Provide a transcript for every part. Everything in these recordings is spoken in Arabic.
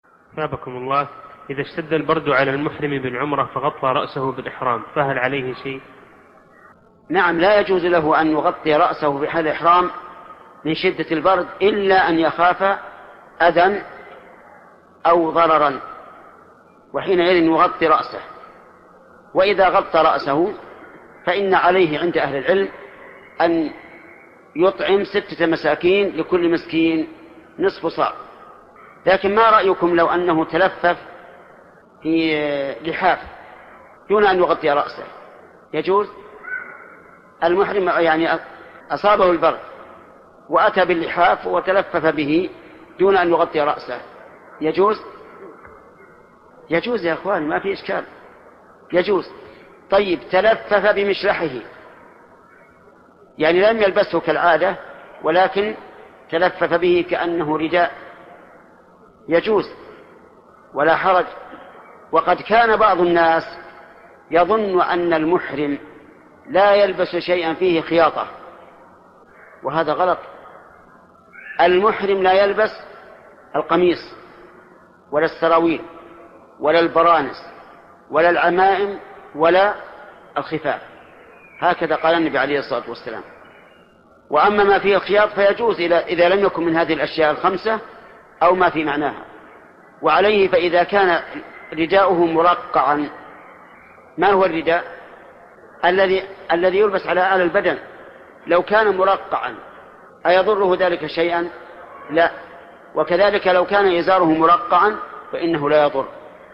ثابكم الله. إذا اشتد البرد على المحرم بالعمرة فغطى رأسه بالإحرام فهل عليه شيء؟ نعم، لا يجوز له أن يغطي رأسه في حال الإحرام من شدة البرد إلا أن يخاف أذى أو ضررا، وحينئذ يغطي رأسه. وإذا غطى رأسه فإن عليه عند أهل العلم أن يطعم 6 مساكين لكل مسكين نصف صاع. لكن ما رأيكم لو أنه تلفف في لحاف دون أن يغطي رأسه؟ يجوز؟ المحرم يعني أصابه البرد وأتى باللحاف وتلفف به دون أن يغطي رأسه، يجوز؟ يجوز يا أخوان، ما في إشكال، يجوز. طيب تلفف بمشلحه، يعني لم يلبسه كالعادة ولكن تلفف به كأنه رداء، يجوز ولا حرج. وقد كان بعض الناس يظن أن المحرم لا يلبس شيئا فيه خياطة، وهذا غلط. المحرم لا يلبس القميص ولا السراويل ولا البرانس ولا العمائم ولا الخفاف، هكذا قال النبي عليه الصلاة والسلام. وأما ما فيه الخياط فيجوز إذا لم يكن من هذه الأشياء ال5 أو ما في معناها. وعليه فإذا كان رداؤه مرقعا، ما هو الرداء؟ الذي يلبس على البدن، لو كان مرقعا أيضره ذلك شيئا؟ لا. وكذلك لو كان إزاره مرقعا فإنه لا يضر.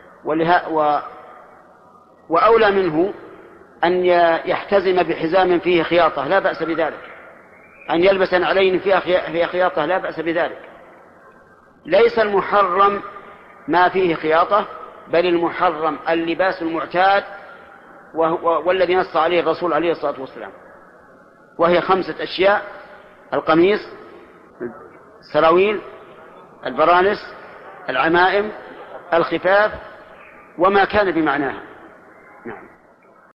وأولى منه أن يحتزم بحزام فيه خياطة، لا بأس بذلك. أن يلبس عليه فيها خياطة، لا بأس بذلك. ليس المحرم ما فيه خياطة، بل المحرم اللباس المعتاد والذي نص عليه الرسول عليه الصلاة والسلام، وهي 5 أشياء: القميص، السراويل، البرانس، العمائم، الخفاف، وما كان بمعناها. نعم.